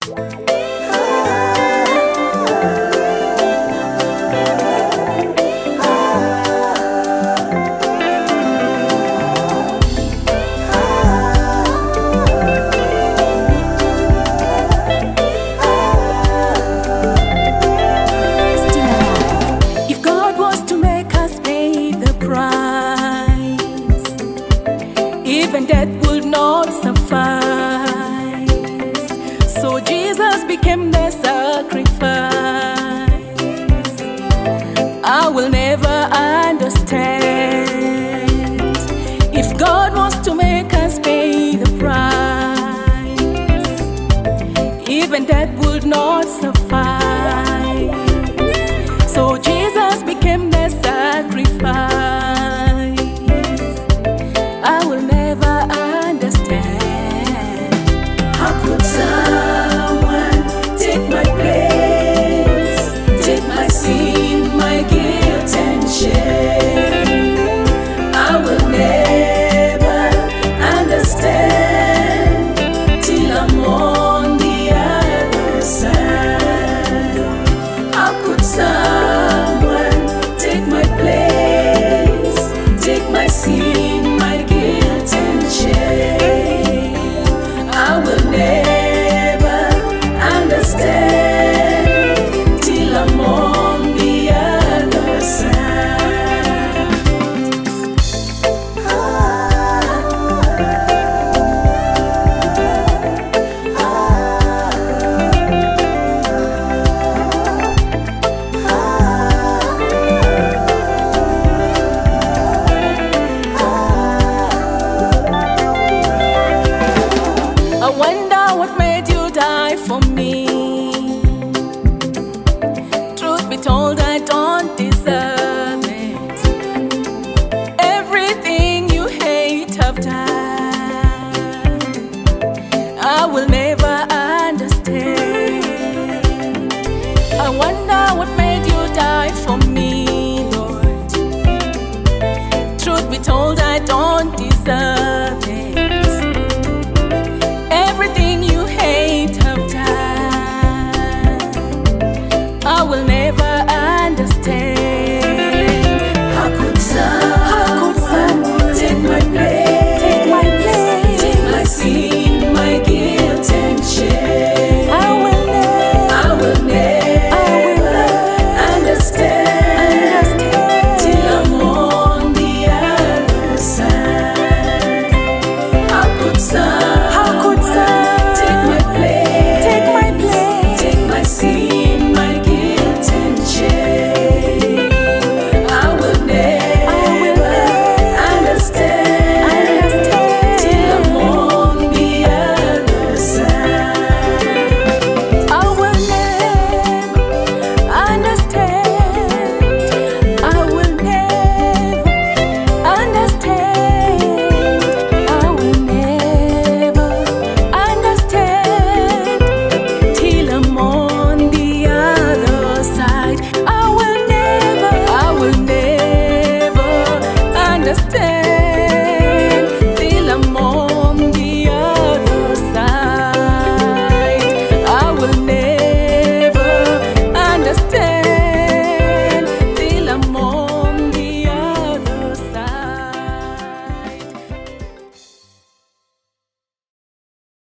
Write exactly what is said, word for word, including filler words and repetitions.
Even death would not suffice. So Jesus became the sacrifice. I will never understand. If God wants to make us pay the price, even death would not suffice. So Jesus became the sacrifice. I will never understand. How could someone take my place, take my sin, my guilt and shame? I will never understand till I'm on the other side. How could someone take my place, take my sin, my guilt and shame? I will never understand till I'm on the other side. I wonder what made you die for me. Truth be told,